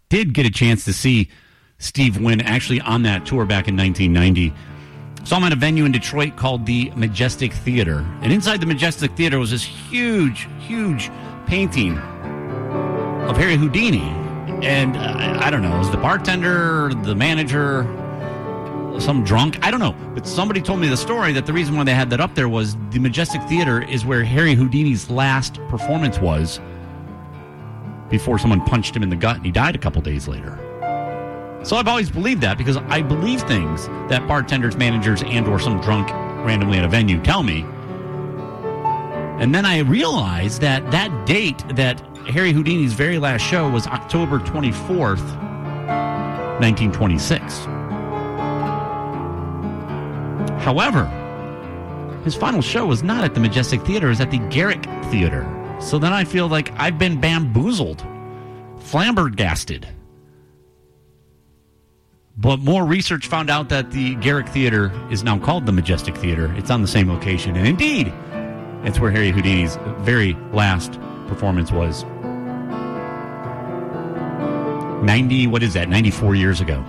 did get a chance to see Steve Wynn actually on that tour back in 1990. Saw him at a venue in Detroit called the Majestic Theater. And inside the Majestic Theater was this huge, huge painting of Harry Houdini. And I don't know, was the bartender, the manager, some drunk? I don't know. But somebody told me the story that the reason why they had that up there was the Majestic Theater is where Harry Houdini's last performance was before someone punched him in the gut and he died a couple days later. So I've always believed that because I believe things that bartenders, managers, and or some drunk randomly at a venue tell me. And then I realized that that date that Harry Houdini's very last show was October 24th, 1926. However, his final show was not at the Majestic Theater, it was at the Garrick Theater. So then I feel like I've been bamboozled, flabbergasted. But more research found out that the Garrick Theater is now called the Majestic Theater. It's on the same location. And indeed, it's where Harry Houdini's very last performance was. 94 years ago.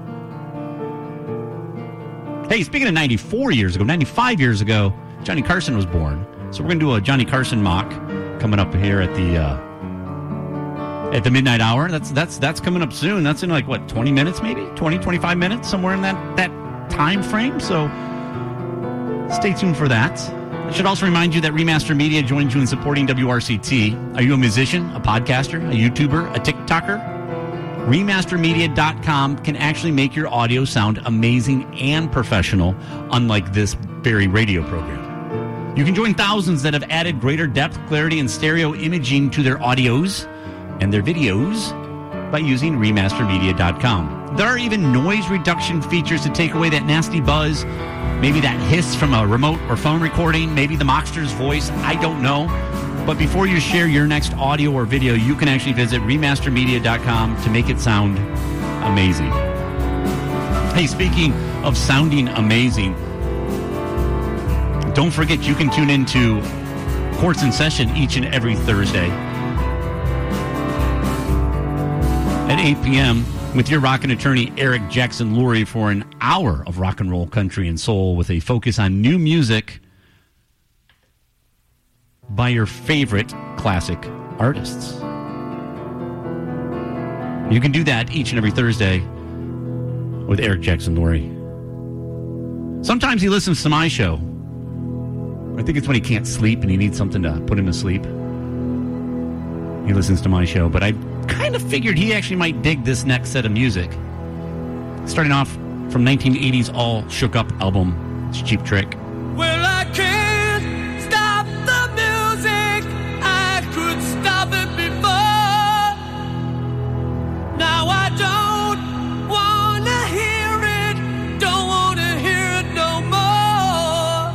Hey, speaking of 94 years ago, 95 years ago, Johnny Carson was born. So we're going to do a Johnny Carson mock coming up here at the midnight hour. That's coming up soon. That's in 20 minutes maybe? 20, 25 minutes, somewhere in that time frame. So stay tuned for that. I should also remind you that Remaster Media joins you in supporting WRCT. Are you a musician, a podcaster, a YouTuber, a TikToker? Remastermedia.com can actually make your audio sound amazing and professional, unlike this very radio program. You can join thousands that have added greater depth, clarity, and stereo imaging to their audios and their videos by using Remastermedia.com. There are even noise reduction features to take away that nasty buzz, maybe that hiss from a remote or phone recording, maybe the Mockster's voice, I don't know. But before you share your next audio or video, you can actually visit Remastermedia.com to make it sound amazing. Hey, speaking of sounding amazing, don't forget you can tune into Courts in Session each and every Thursday at 8 p.m. with your rockin' attorney, Eric Jackson Lurie, for an hour of rock and roll, country, and soul with a focus on new music by your favorite classic artists. You can do that each and every Thursday with Eric Jackson Lurie. Sometimes he listens to my show. I think it's when he can't sleep and he needs something to put him to sleep. He listens to my show, but I kind of figured he actually might dig this next set of music. Starting off from 1980's All Shook Up album, it's Cheap Trick. Well, I can't stop the music. I could stop it before. Now I don't want to hear it. Don't want to hear it no more.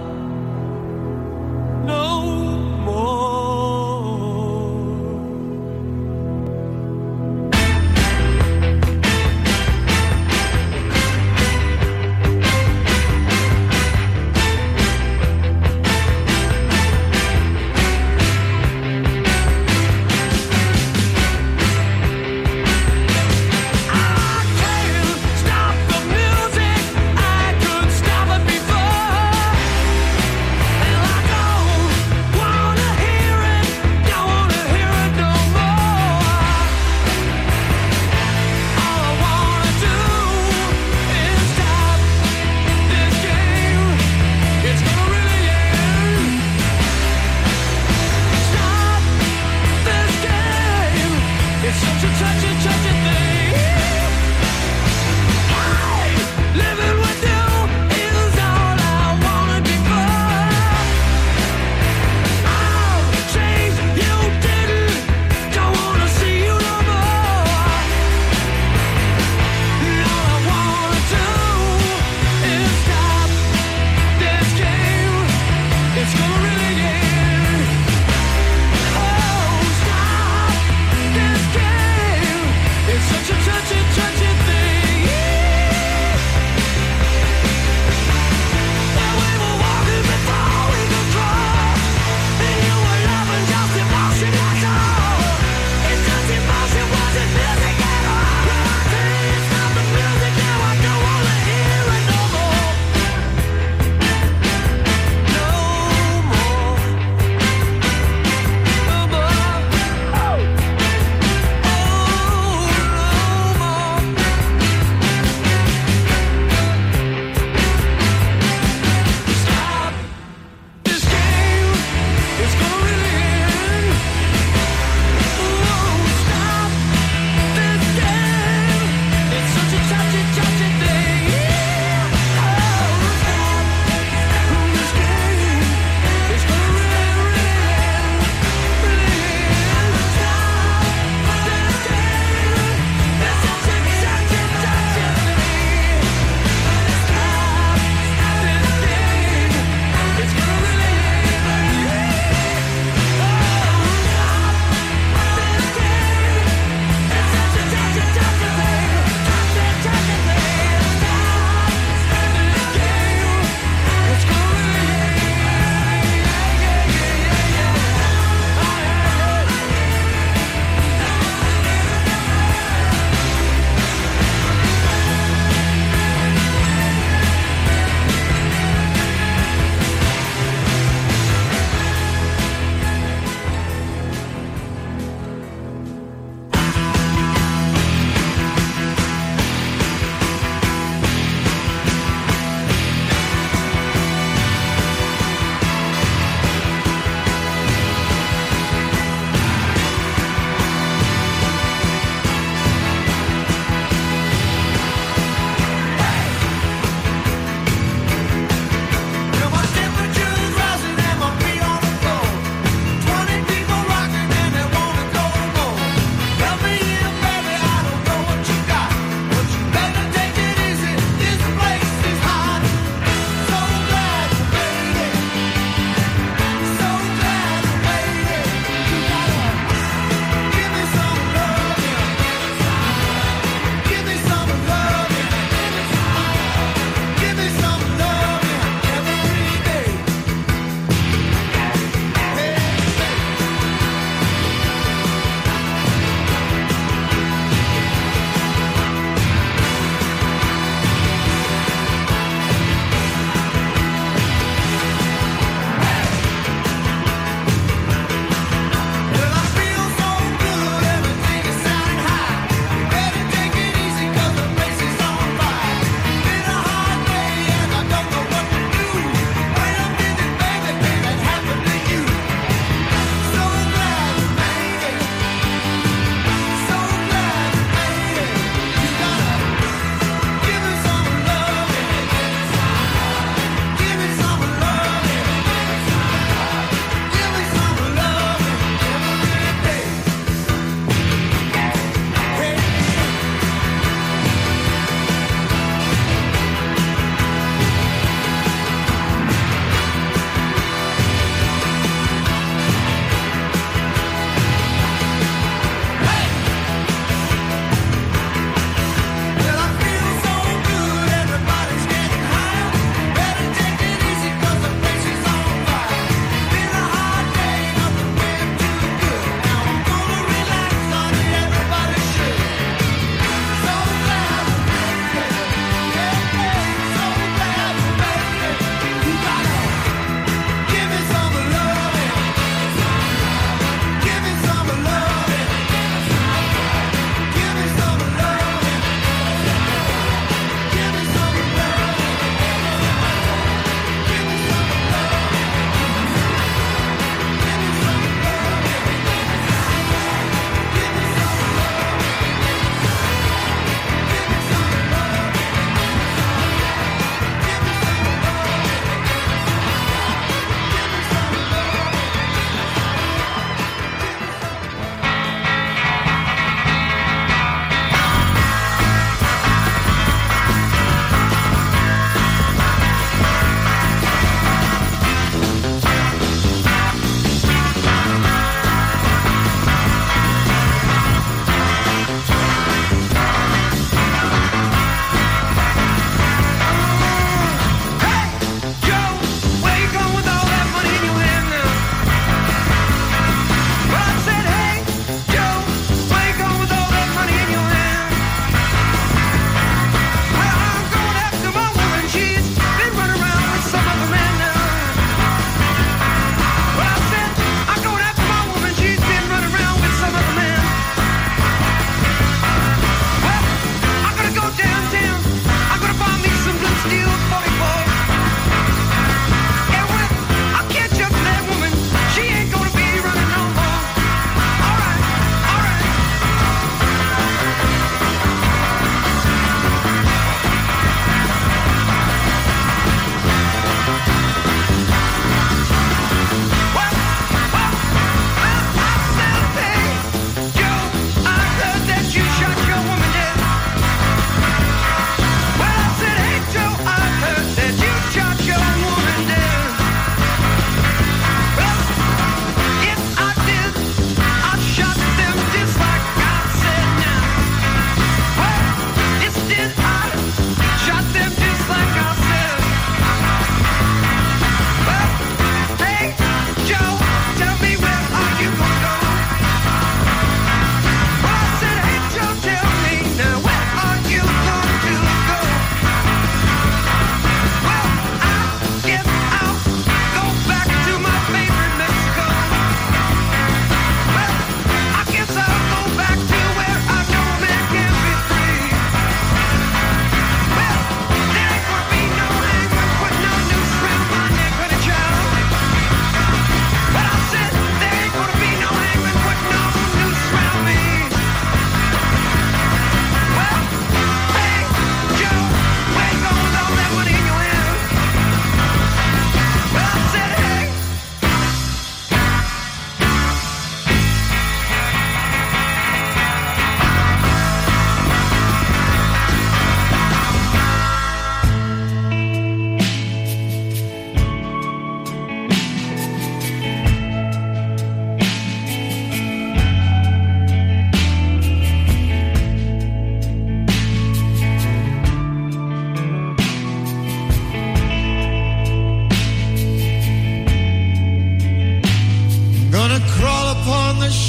No more.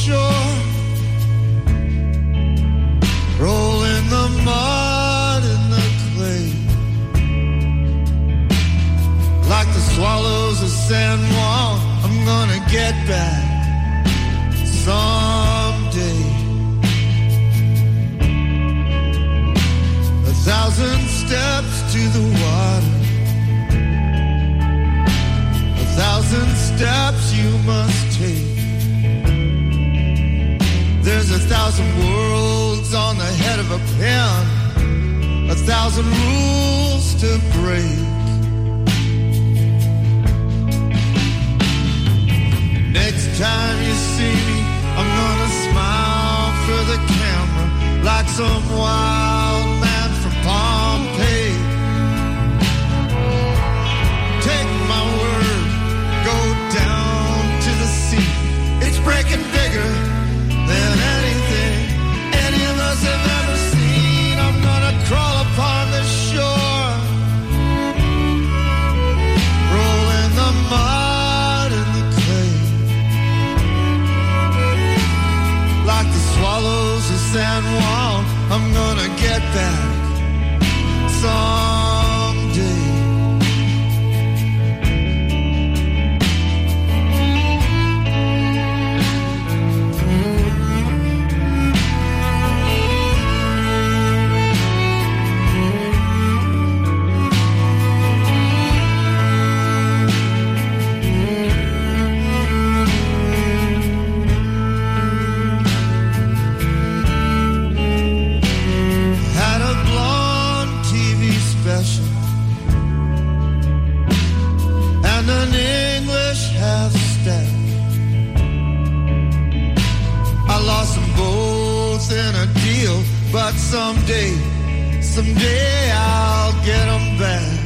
shore, roll in the mud and the clay, like the swallows of San Juan. I'm gonna get back someday. 1,000 steps to the water, 1,000 steps you must take. There's 1,000 worlds on the head of a pen, 1,000 rules to break. Next time you see me, I'm gonna smile for the camera like some wild man from Pompeii. Take my word, go down to the sea. It's breaking bigger than anything any of us have ever seen. I'm gonna crawl upon the shore, roll in the mud and the clay, like the swallows of San Juan. I'm gonna get back someday. Had a blonde TV special and an English half step. I lost them both in a deal, but someday I'll get them back.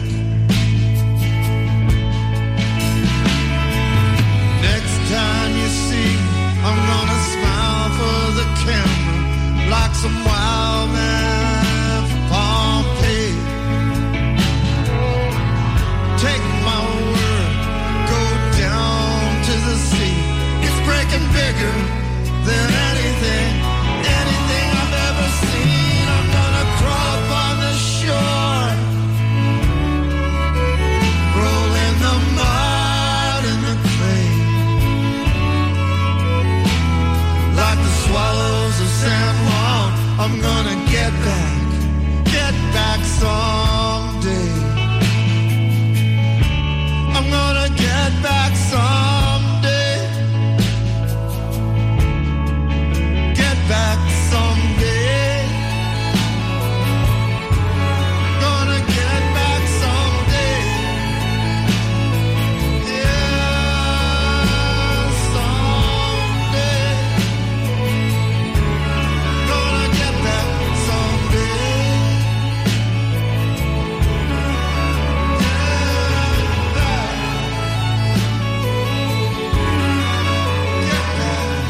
Next time you see me, I'm gonna smile for the camera like some wild man from Pompeii. Take my word, go down to the sea. It's breaking bigger than anything I've ever seen. I'm gonna crawl up on the shore, roll in the mud and the clay, like the swallows of San Juan. I'm gonna get back someday. I'm gonna get back someday. Get back someday. Gonna get back someday. Yeah, someday. Gonna get back someday. Get back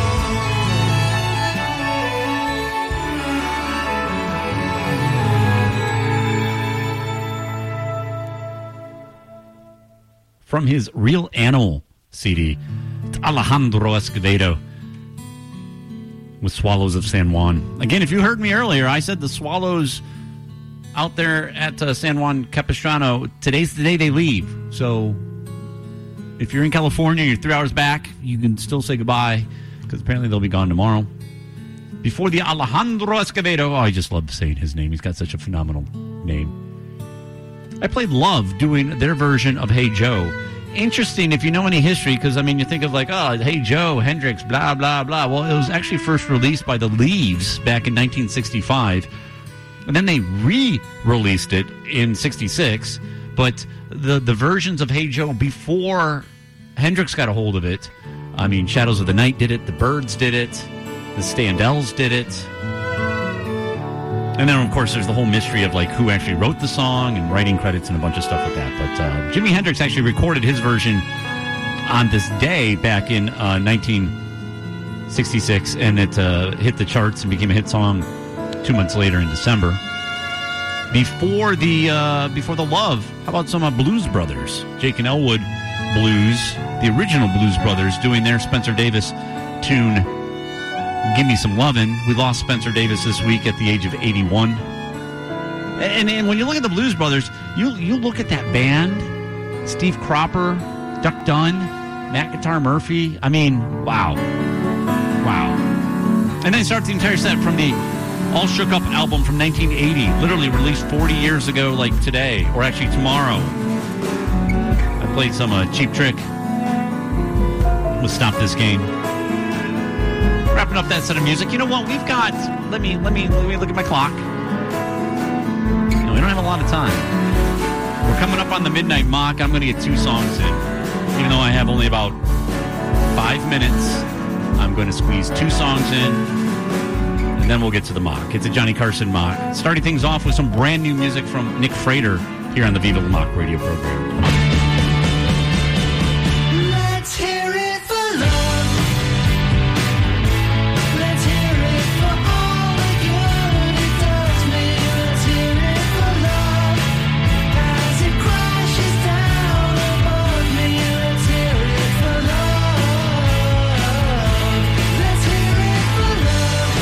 From his Real Animal CD, it's Alejandro Escovedo with Swallows of San Juan. Again, if you heard me earlier, I said the Swallows out there at San Juan Capistrano, today's the day they leave. So if you're in California, you're 3 hours back, you can still say goodbye because apparently they'll be gone tomorrow. Before the Alejandro Escovedo, I just love saying his name. He's got such a phenomenal name. I played Love doing their version of Hey Joe. Interesting if you know any history, because, I mean, you think of like, oh, Hey Joe, Hendrix, blah, blah, blah. Well, it was actually first released by the Leaves back in 1965. And then they re-released it in 66. But the versions of Hey Joe before Hendrix got a hold of it, I mean, Shadows of the Night did it, the Byrds did it, the Standells did it. And then, of course, there's the whole mystery of, like, who actually wrote the song and writing credits and a bunch of stuff like that. But Jimi Hendrix actually recorded his version on this day back in 1966, and it hit the charts and became a hit song 2 months later in December. Before the Love, how about some Blues Brothers? Jake and Elwood Blues, the original Blues Brothers, doing their Spencer Davis tune, Give Me Some Lovin'. We lost Spencer Davis this week at the age of 81. And when you look at the Blues Brothers, you look at that band, Steve Cropper, Duck Dunn, Matt Guitar Murphy. I mean, wow. And then start the entire set from the All Shook Up album from 1980, literally released 40 years ago like today, or actually tomorrow. I played some Cheap Trick with Stop This Game. Wrapping up that set of music. You know what? We've got, let me look at my clock. We don't have a lot of time. We're coming up on the Midnight Mock. I'm going to get 2 songs in. Even though I have only about 5 minutes, I'm going to squeeze 2 songs in, and then we'll get to the mock. It's a Johnny Carson mock. Starting things off with some brand new music from Nick Frater here on the Viva La Mock radio program. Let's hear it for love. Let's hear it for all the good it does me. Let's hear it for love as it crashes down above me. Let's hear it for love. Let's hear it for love.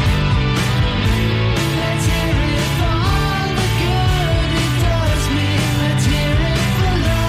Let's hear it for all the good it does me. Let's hear it for love.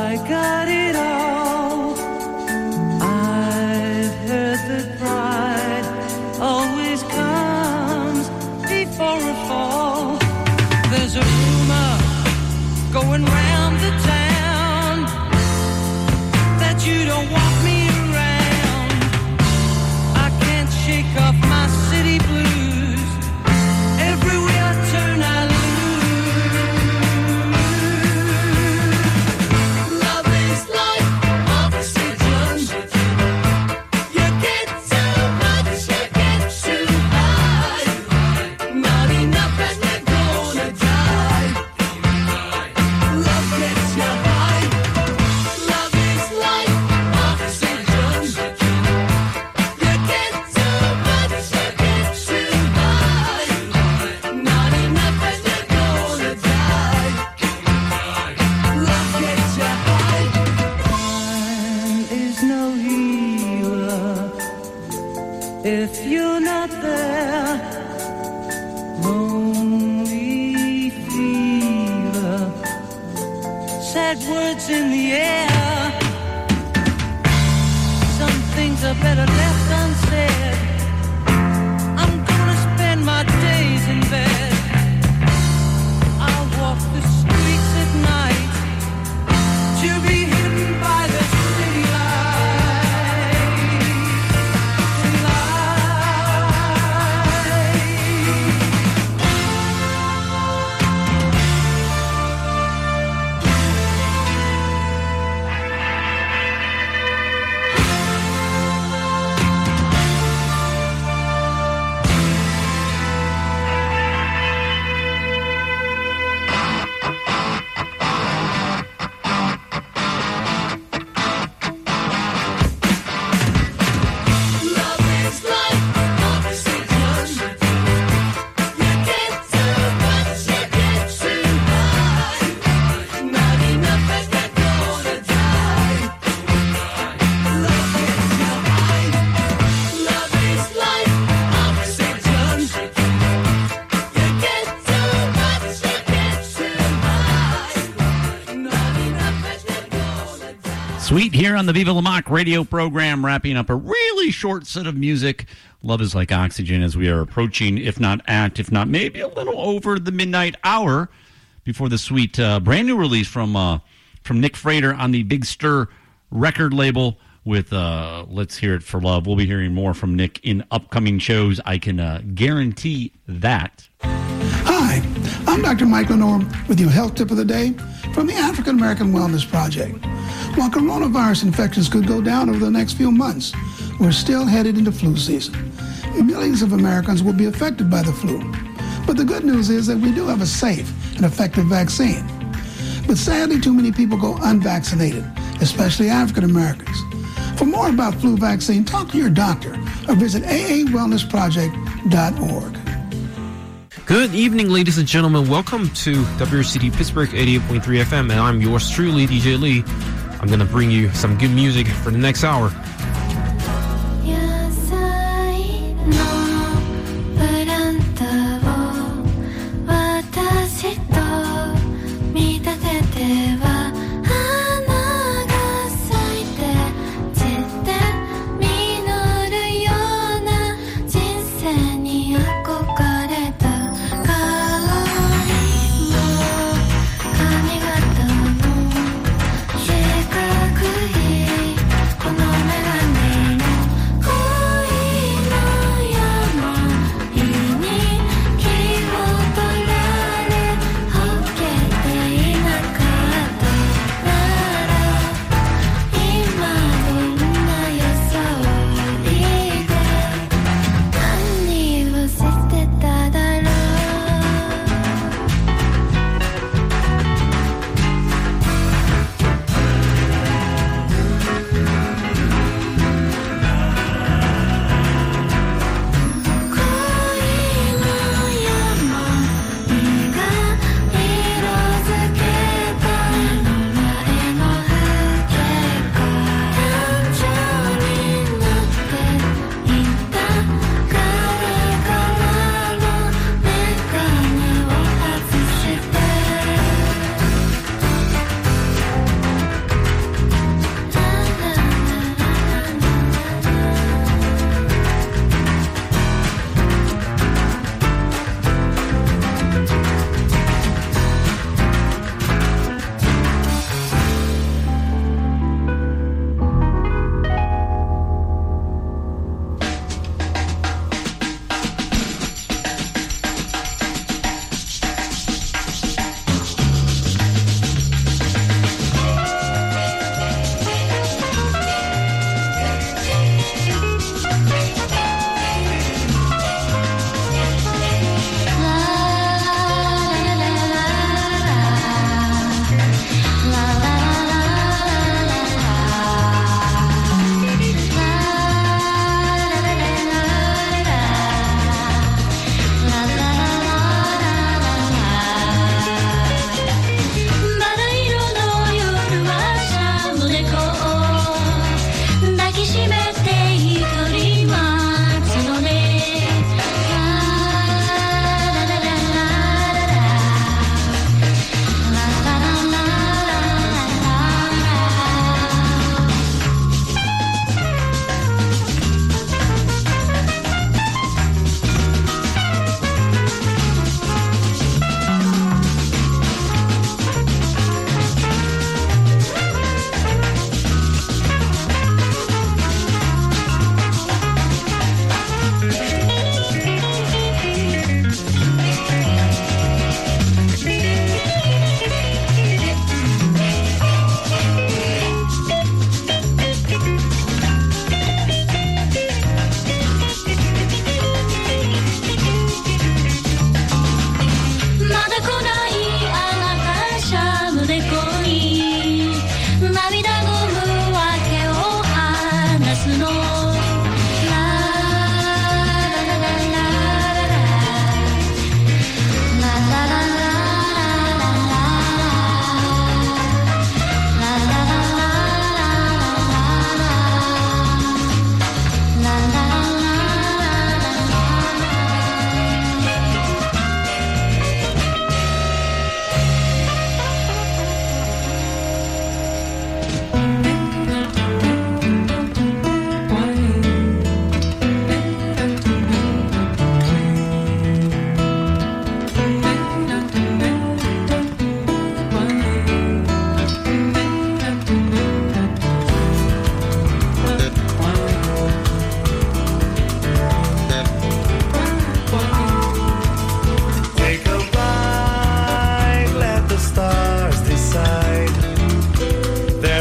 I got it all. I've heard that pride always comes before a fall. There's a rumor going round the town that you don't want me around. I can't shake off my city blues. Everywhere I turn, I lose. Love is like oxygen. You get too much, you get too high. Not enough and you're gonna die. Love gets you high. Love is like oxygen. You get too much, you get too high. Not enough and you're gonna die. Love gets you high. Time is no healer if you're not there. Lonely fever, sad words in the air. Some things are better left unsaid. I'm gonna spend my days in bed. I'll walk the streets at night to be hidden by the city lights. Love is like oxygen. You get too much, you get too high. Not enough and you're gonna die. Love gets you high. Love is like oxygen. You get too much, you get too high. Not enough and you're gonna die. Sweet here on the Viva La Mock radio program, wrapping up a really short set of music. Love is like oxygen as we are approaching, if not maybe a little over the midnight hour before the sweet brand new release from Nick Frater on the Big Stir record label with Let's Hear It for Love. We'll be hearing more from Nick in upcoming shows. I can guarantee that. Hi, I'm Dr. Mike Lenore with your health tip of the day from the African American Wellness Project. While coronavirus infections could go down over the next few months, we're still headed into flu season. Millions of Americans will be affected by the flu. But the good news is that we do have a safe and effective vaccine. But sadly, too many people go unvaccinated, especially African Americans. For more about flu vaccine, talk to your doctor or visit aawellnessproject.org. Good evening, ladies and gentlemen. Welcome to WCD Pittsburgh 88.3 FM, and I'm yours truly, DJ Lee. I'm going to bring you some good music for the next hour. 野菜のプランターを私と見立てては花が咲いて散って実るような人生に憧れた可愛いの髪型の四角いこの目が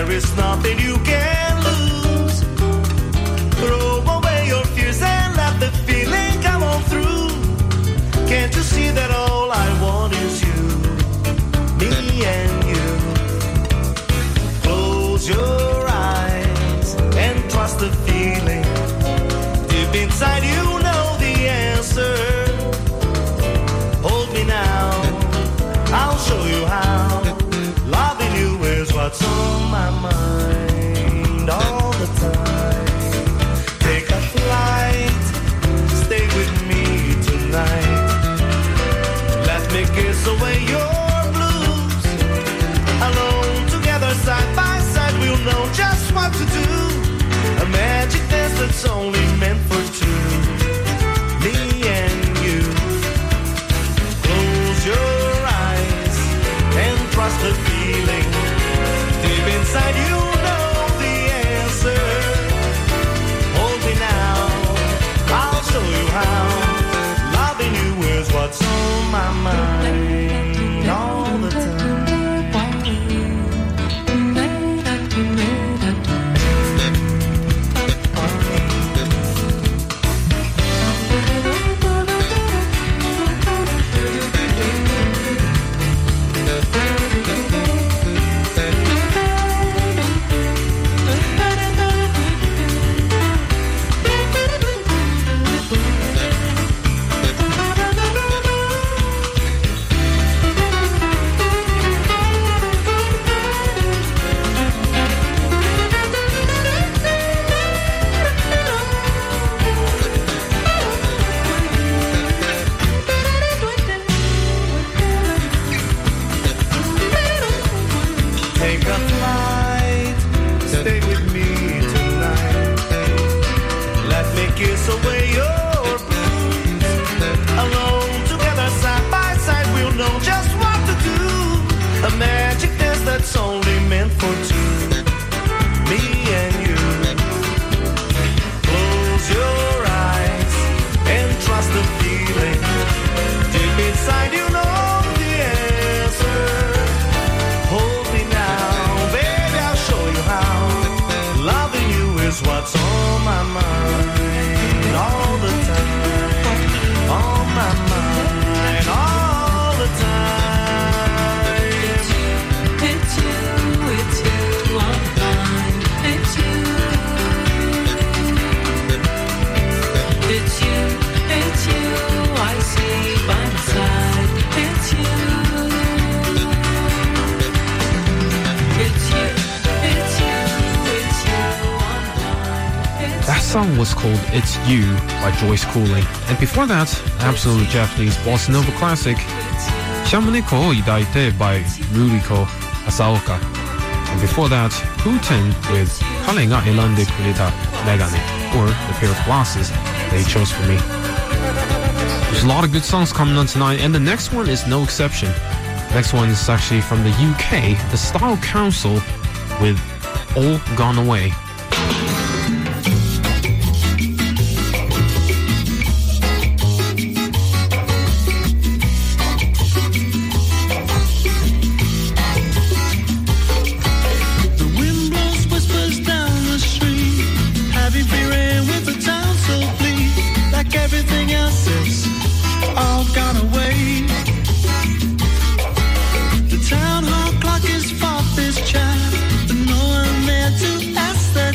There is nothing you can lose. Throw away your fears and let the feeling come on through. Can't you see that all I want is you, me and you? Close your eyes and trust the feeling. Deep inside you know the answer. Hold me now, I'll show you how. Loving you is what's on my mind all the time. Take a flight, stay with me tonight. Let me kiss away your blues. Alone together side by side, we'll know just what to do. A magic dance that's only meant for two, me and you. Close your eyes and trust the feeling. Deep inside you know the answer. Hold me now, I'll show you how. Loving you is what's on my mind all the time. Take a flight, stay with me tonight. Let me kiss away your blues. Alone together side by side, we'll know just what to do. A magic dance that's only meant for two, me and you. Close your eyes and trust the feeling. Deep inside you know the answer. Hold me now, baby, I'll show you how. Loving you is what's on my mind all the time. On my mind all the time. It's you, I'm fine. It's you. It's you, I see by my side. It's you. It's you, I'm fine. That song was called It's You by Joyce Cooling. And before that, absolute Japanese bossa nova classic, Shamaneko Idaite by Ruriko Asaoka. And before that, Putin with Kale ga Elande Kureta Megane, or the pair of glasses they chose for me. There's a lot of good songs coming on tonight, and the next one is no exception. Next one is actually from the UK, the Style Council with All Gone Away. The wind blows whispers down the street. Heavy fearing with the town so bleak. Like everything else is all gone away. The town hall clock is 4 this chime, but no one there to ask them.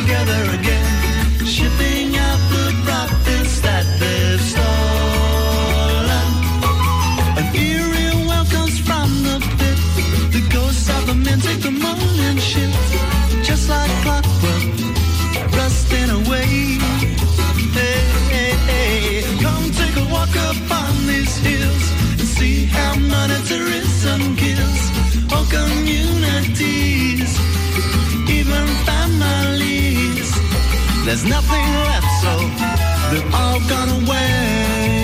together again, shipping out the profits that they've stolen. An eerie well comes from the pit. The ghosts of the men take the morning shift, just like clockwork, rusting away. Hey, hey, hey, come take a walk upon these hills and see how monetarism kills all communities, even families. There's nothing left, so they've all gone away.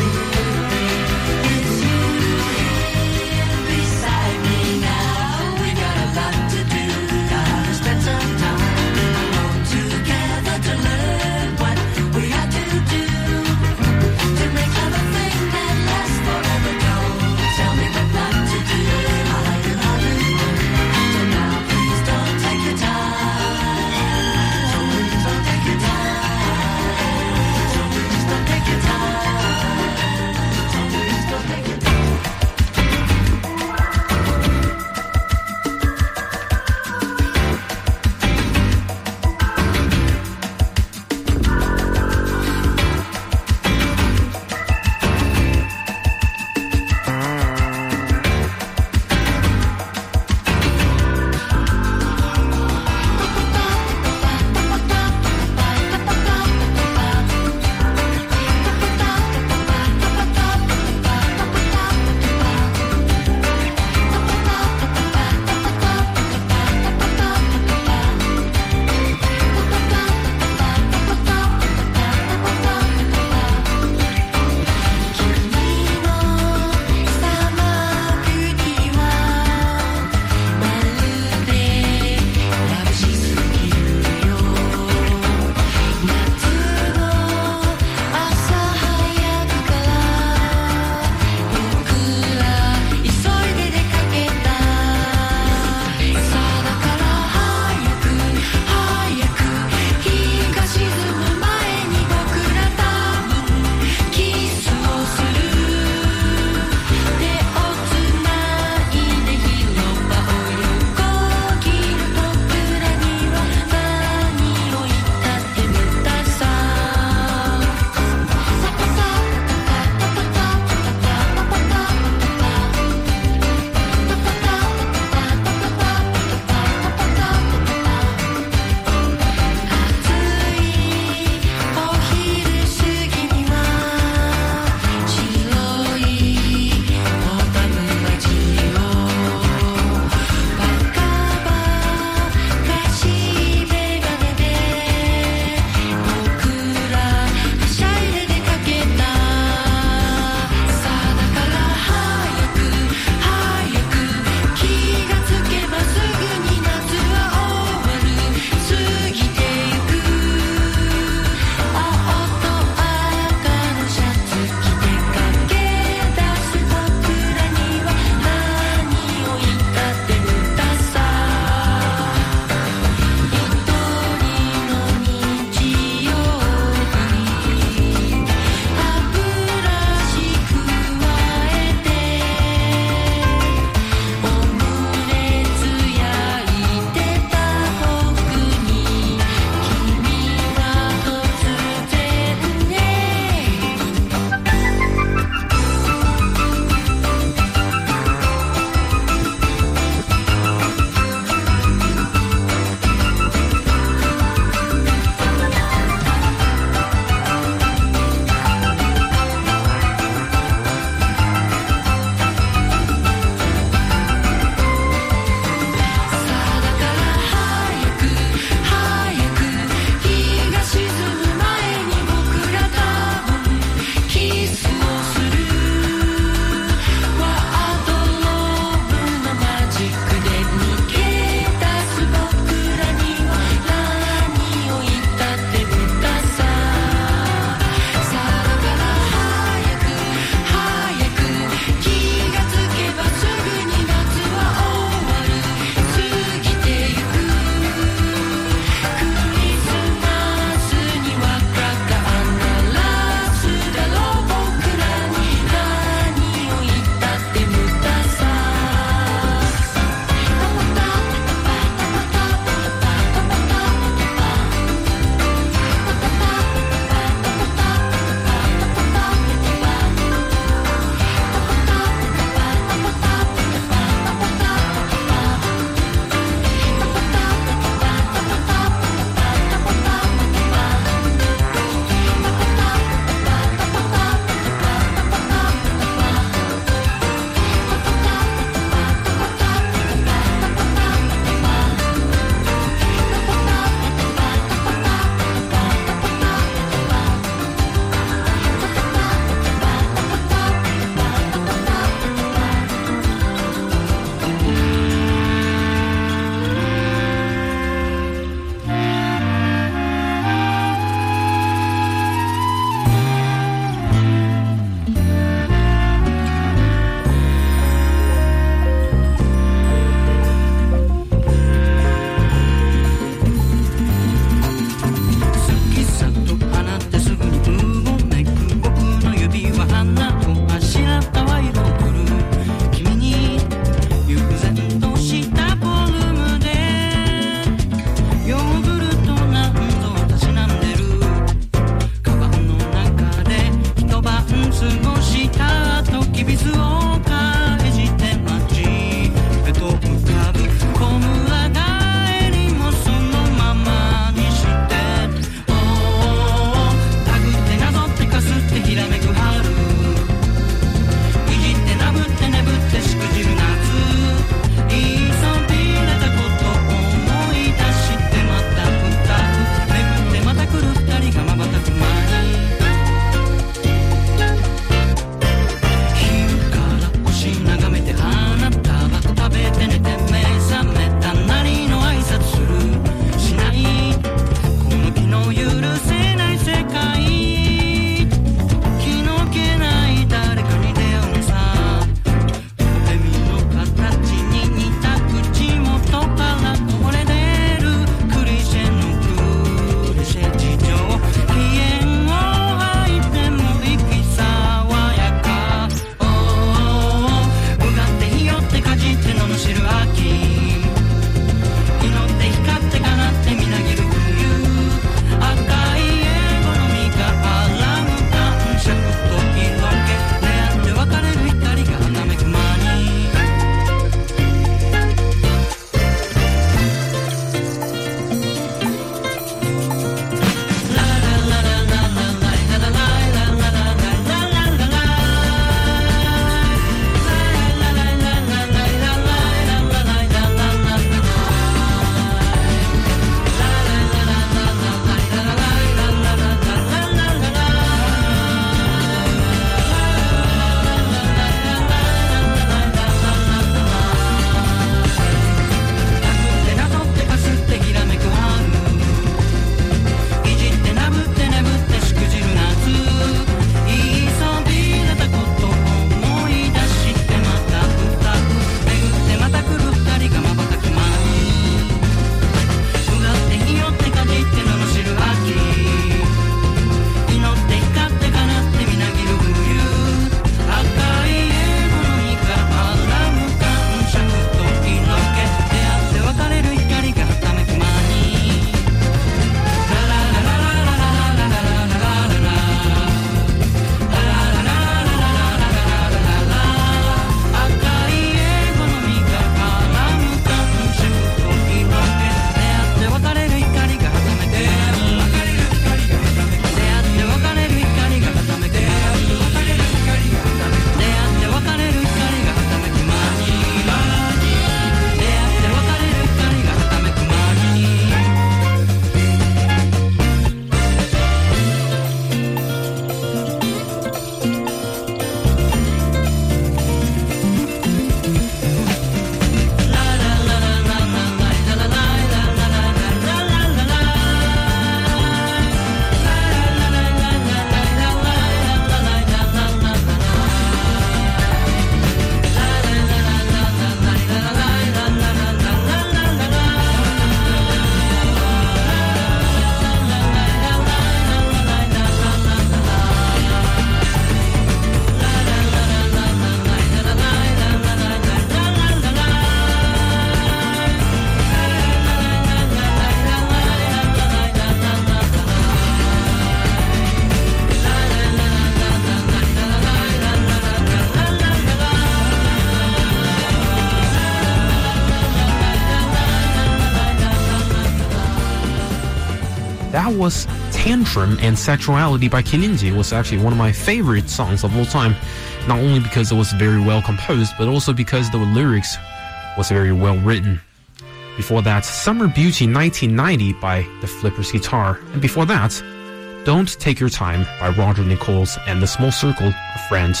was Tantrum and Sexuality by Kininji was actually one of my favorite songs of all time. Not only because it was very well composed, but also because the lyrics was very well written. Before that, Summer Beauty 1990 by the Flippers Guitar. And before that, Don't Take Your Time by Roger Nichols and the Small Circle of Friends.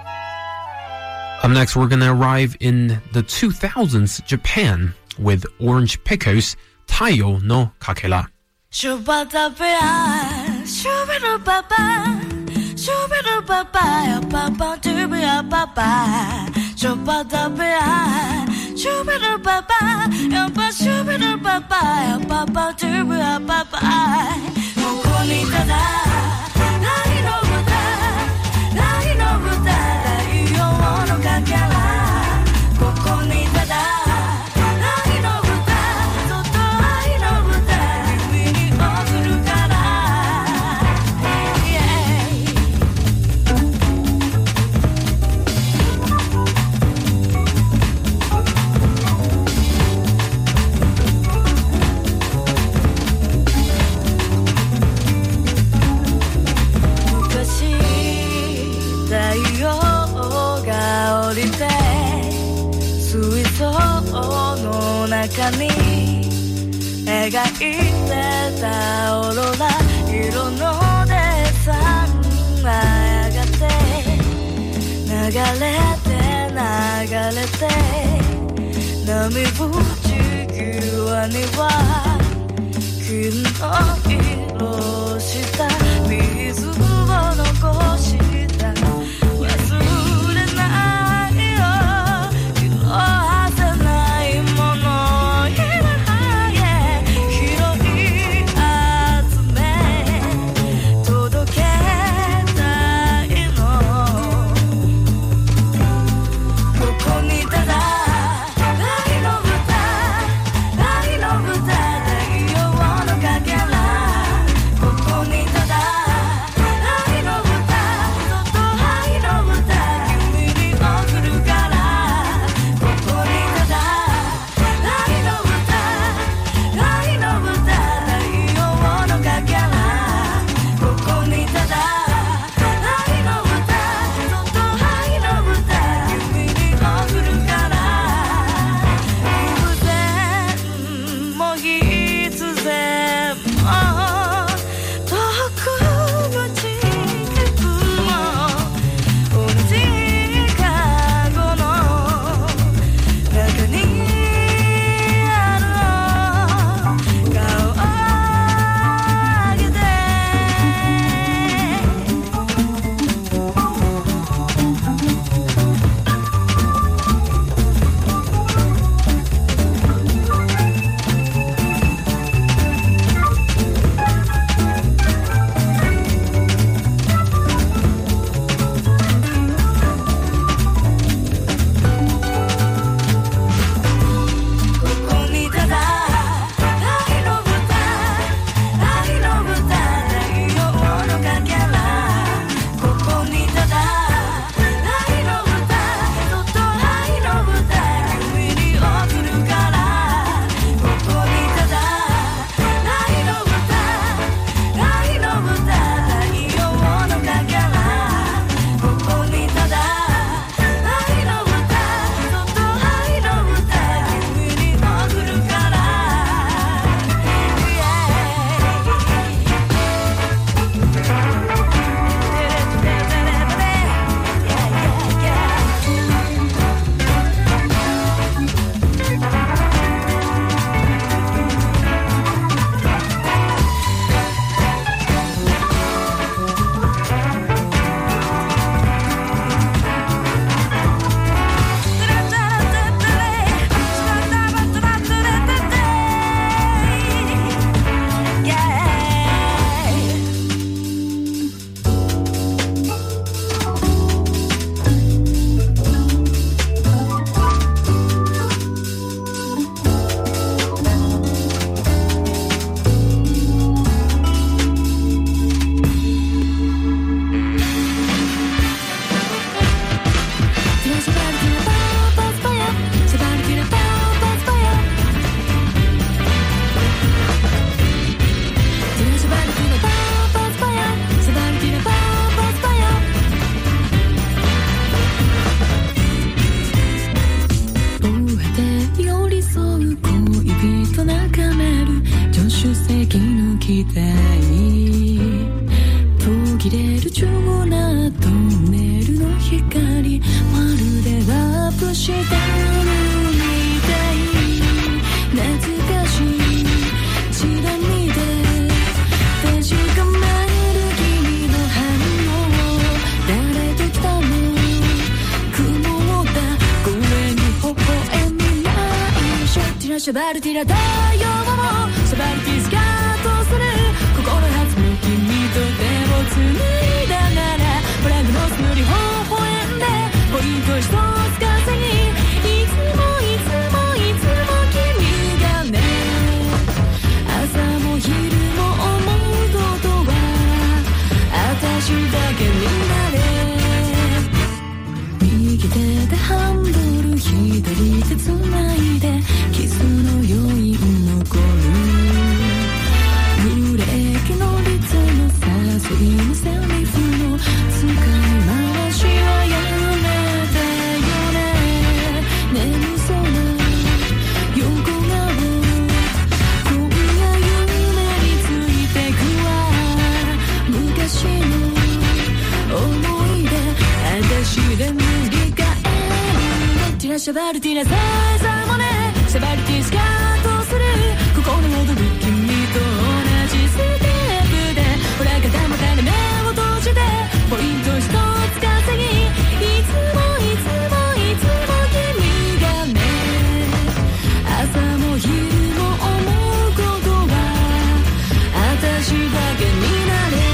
Up next, we're gonna arrive in the 2000s Japan with Orange Pickles, Taiyo no Kakela. Shubba-dabba, shubba-dubba-ba, shubba-dubba-ba, ba-ba-dubba-ba-ba. Shubba-dabba, shubba-dubba-ba, shubba-dubba-ba, ba-ba-dubba-ba-ba. ここにただ愛の歌太陽のかけらここにただ愛の歌そっと愛の歌君に送るから 昔太陽が降りて水槽の中に描いてたオーロラ色のデッサンがやがて流れて波打ち際には金の色した水を残した忘れないよ色あせないもの拾い集め届けたいのここにただ愛の歌太陽のかけらここ切れるようなトンネルの光、まるでワープしたのみたい。懐かしいチラ見で確かめる君の反応。誰と来たの雲だ、これに微笑みないシャッティラシャバルティラ太陽もシャバルティスカートする心弾む君と手をつないだならフラグのすり微笑んでポイント一つ稼ぎ、いつもいつもいつも君がね。朝も昼も思うことは私だけになれ。右手でハンドル左手つないでキスの余韻残る。ブレーキのリズム誘いのセリフの使い回しはやめてよね。眠そうな横顔、今夜夢についてくわ。昔の思い出私で塗り替える。ティラシャバルティラサイザーもねシャバルティスカートする心躍る君と同じステップで裏方またで目を閉じてポイント一つ稼ぎ、いつもいつもいつも君がね。朝も昼も思うことは私だけになれ。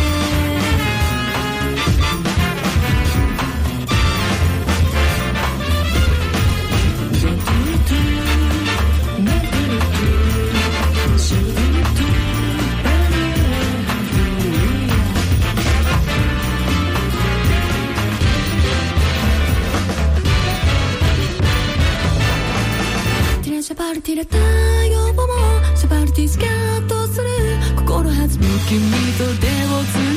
シャバルティラ太陽もシャバルティスカートする心弾む君と手をつ